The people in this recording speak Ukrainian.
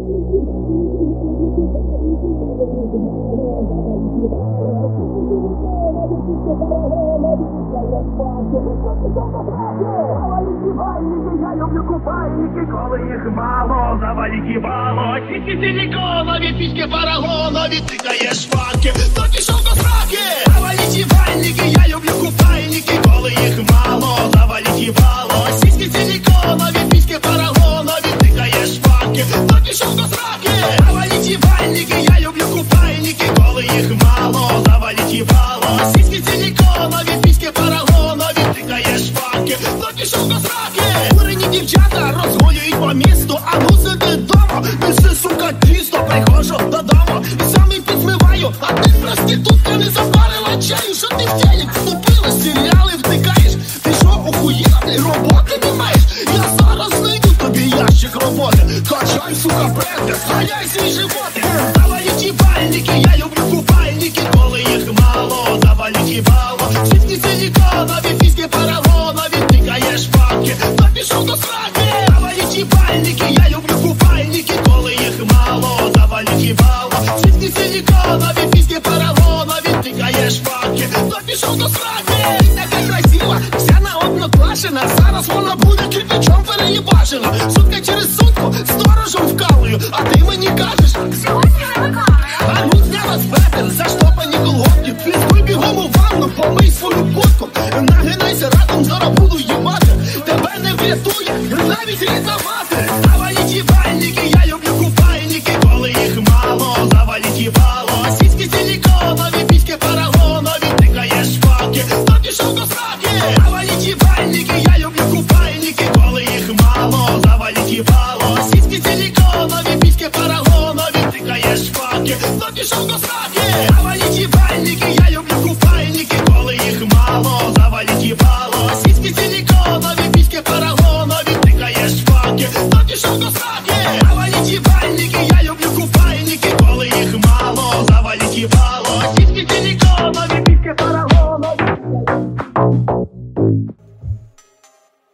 Я люблю купальники, коли їх мало, завалить їбало. Сіськи силіконові, піськи парагонові, ти даєш фанки, то пішов до сраки. Завалить їбальники, я люблю купальники, коли їх мало, завалить їбало. Сіськи силіконові, піськи парагонові, ти даєш фанки, то пішов до сраки. Завалить їбальники, я люблю купальники, коли їх мало, завалить їбало. Сіськи силіконові, піськи парагонові, ти даєш фанки, то пішов до сраки. Дівчата розгулюють по місту, а ну сиди дома, пиши, сука, тісто, приходжу додому і сам і підмиваю, а ти проститутка не запарила чаю, що ти в телек вступила, серіали втикаєш, ти що, охуєла, ти роботи не маєш, я зараз знайду тобі ящик роботи, качай, сука, бренди, зганяй свій животи, заваліть їбальники, я люблю купальники, коли їх мало, заваліть їбало, сітки силіконові, фіськи парагонові, тикаєш фанки, то пішов до сраки, заваліть їбальники, я люблю купальники, коли їх мало, заваліть їбало, сітки силіконові, фіськи парагонові, тикаєш фанки, то пішов до сраки, ти така красива, вся наодноклашена, зараз вона буде кирпичом переїбашена, сутка через сутку, сторожем вкалую, а ти мені кажеш, сьогодні не виконую. А ну зняла светер, заштопані колготки, піздуй бігом у ванну, помий свою куртку, нагинайся разом, зараз буду їбати, тебе не врятує, навіть різна маса.